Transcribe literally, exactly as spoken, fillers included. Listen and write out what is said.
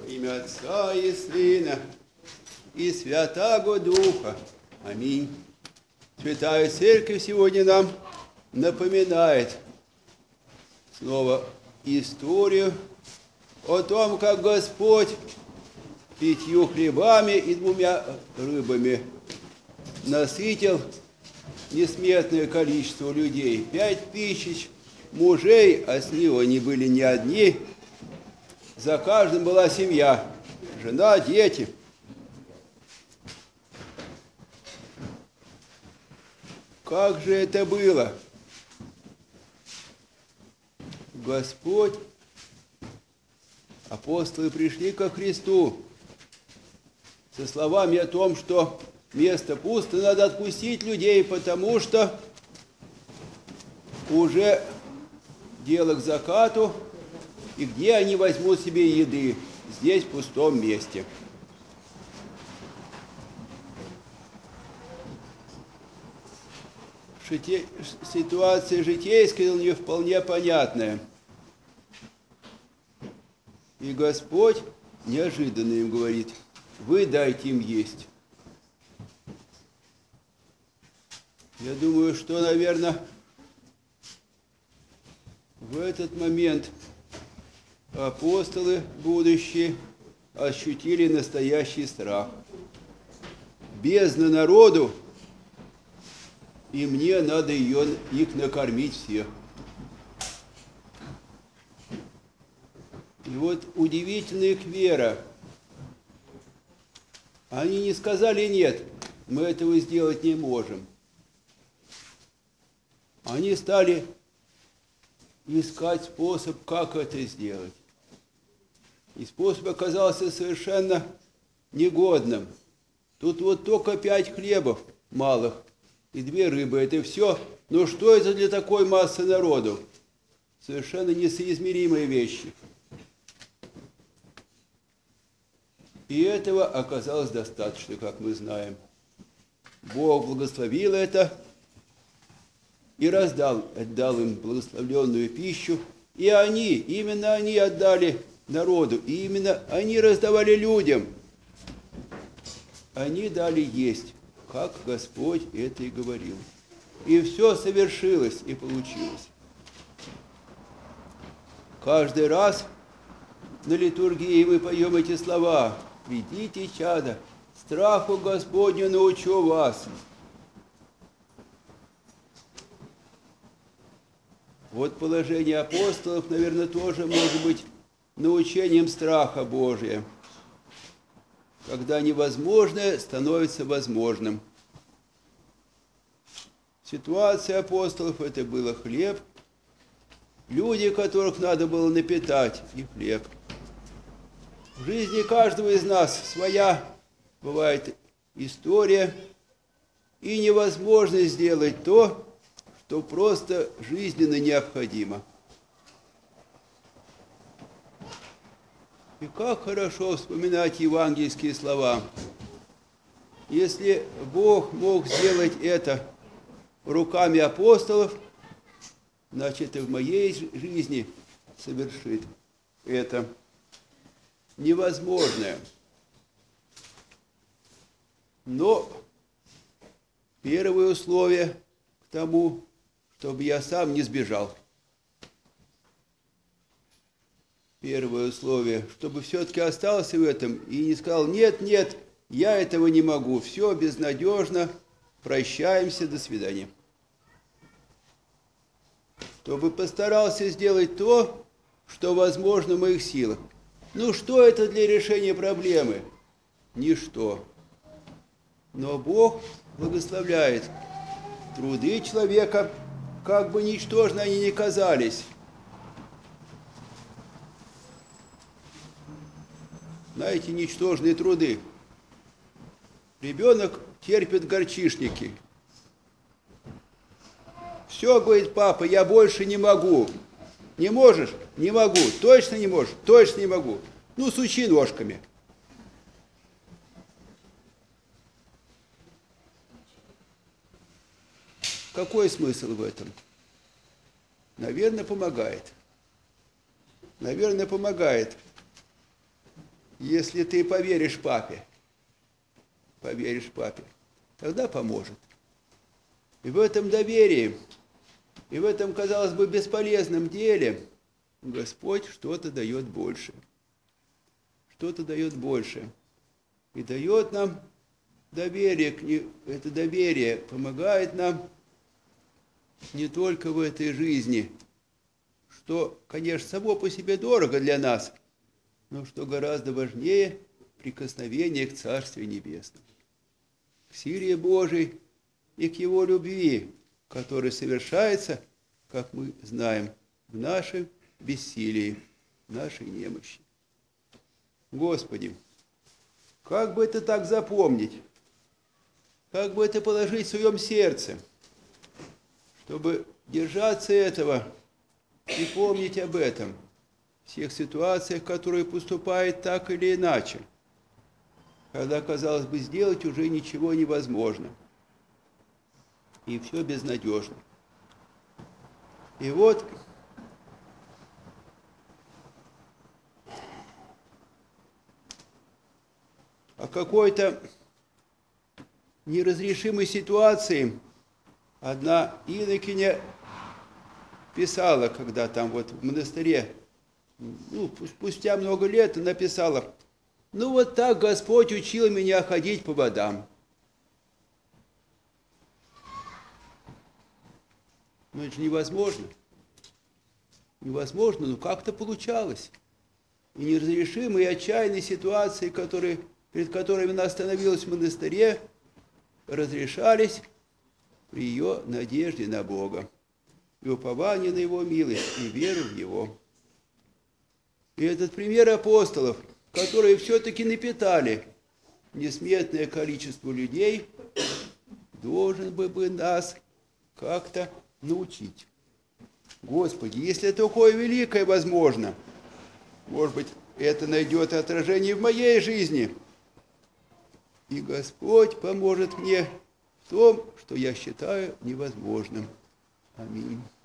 Имя Отца и Сына и Святаго Духа. Аминь. Святая Церковь сегодня нам напоминает снова историю о том, как Господь пятью хлебами и двумя рыбами насытил несметное количество людей. Пять тысяч мужей, а с него они были не одни. За каждым была семья, жена, дети. Как же это было? Господь, апостолы пришли ко Христу со словами о том, что место пусто, надо отпустить людей, потому что уже дело к закату, и где они возьмут себе еды? Здесь, в пустом месте. Шите... Ситуация житейская у нее вполне понятная. И Господь неожиданно им говорит: вы дайте им есть. Я думаю, что, наверное, в этот момент апостолы будущие ощутили настоящий страх. Бездна народу, и мне надо ее, их накормить всех. И вот удивительная их вера. Они не сказали: нет, мы этого сделать не можем. Они стали искать способ, как это сделать. И способ оказался совершенно негодным. Тут вот только пять хлебов малых и две рыбы. Это все. Но что это для такой массы народу? Совершенно несоизмеримые вещи. И этого оказалось достаточно, как мы знаем. Бог благословил это и раздал, отдал им благословленную пищу. И они, именно они отдали народу, и именно они раздавали людям. Они дали есть, как Господь это и говорил. И все совершилось и получилось. Каждый раз на литургии мы поем эти слова: «Ведите, чада, страху Господню научу вас». Вот положение апостолов, наверное, тоже может быть научением страха Божия, когда невозможное становится возможным. Ситуация апостолов – это было хлеб, люди, которых надо было напитать, и хлеб. В жизни каждого из нас своя бывает история, и невозможно сделать то, что просто жизненно необходимо. И как хорошо вспоминать евангельские слова. Если Бог мог сделать это руками апостолов, значит, и в моей жизни совершит это невозможное. Но первое условие к тому, чтобы я сам не сбежал. Первое условие, чтобы все-таки остался в этом и не сказал: нет, нет, я этого не могу, все безнадежно, прощаемся, до свидания. Чтобы постарался сделать то, что возможно в моих силах. Ну что это для решения проблемы? Ничто. Но Бог благословляет труды человека, как бы ничтожны они ни казались. Знаете, ничтожные труды. Ребенок терпит горчишники. Все, говорит папа, я больше не могу. Не можешь? Не могу. Точно не можешь? Точно не могу. Ну, сучи ножками. Какой смысл в этом? Наверное, помогает. Наверное, помогает. если ты поверишь папе, поверишь папе, тогда поможет. И в этом доверии, и в этом, казалось бы, бесполезном деле Господь что-то дает больше. Что-то дает больше. И дает нам доверие к нему. Это доверие помогает нам не только в этой жизни, что, конечно, само по себе дорого для нас, но что гораздо важнее прикосновение к Царствию Небесному, к силе Божией и к Его любви, которая совершается, как мы знаем, в нашем бессилии, в нашей немощи. Господи, как бы это так запомнить? Как бы это положить в своем сердце, чтобы держаться этого и помнить об этом в всех ситуациях, которые поступают так или иначе, когда, казалось бы, сделать уже ничего невозможно. И все безнадежно. И вот о какой-то неразрешимой ситуации одна инокиня писала, когда там вот в монастыре, ну, спустя много лет написала: ну вот так Господь учил меня ходить по водам. Ну это же невозможно. Невозможно, но как-то получалось. И неразрешимые, и отчаянные ситуации, которые, перед которыми она остановилась в монастыре, разрешались при ее надежде на Бога, и уповании на Его милость, и веру в Его. И этот пример апостолов, которые все-таки напитали несметное количество людей, должен бы бы нас как-то научить. Господи, если такое великое возможно, может быть, это найдет отражение в моей жизни, и Господь поможет мне в том, что я считаю невозможным. Аминь.